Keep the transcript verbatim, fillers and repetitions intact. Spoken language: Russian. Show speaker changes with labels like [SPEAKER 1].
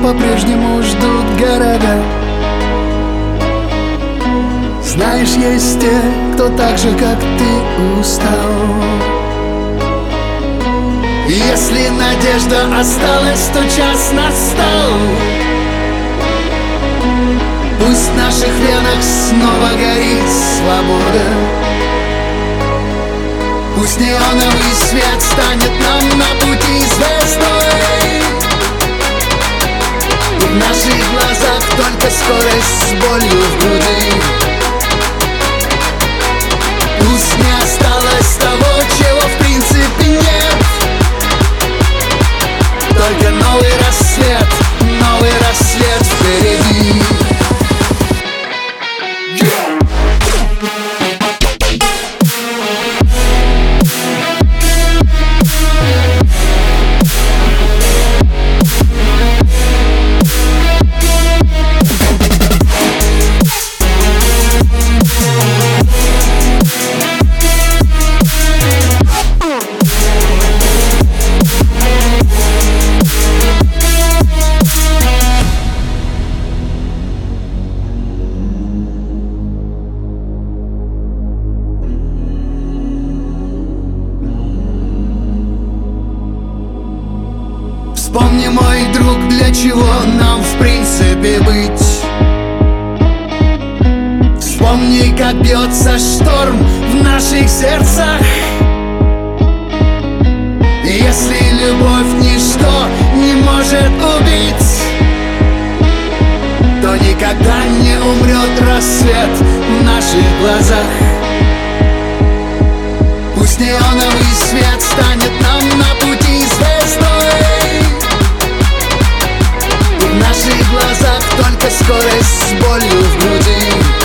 [SPEAKER 1] по-прежнему ждут города. Знаешь, есть те, кто так же, как ты, устал. И если надежда осталась, то час настал. Пусть в наших венах снова горит свобода. Пусть неоновый свет станет нам на пути звездой. И в наших глазах только скорость с болью в груди. Пусть не осталось того, чего в принципе нет. Только новый рассвет, новый рассвет впереди. Вспомни, мой друг, для чего нам в принципе быть. Вспомни, как бьется шторм в наших сердцах. И если любовь ничто не может убить, то никогда не умрет рассвет в наших глазах. Пусть неоновый свет станет нам на пути звездой. В наших глазах только скорость с болью в груди.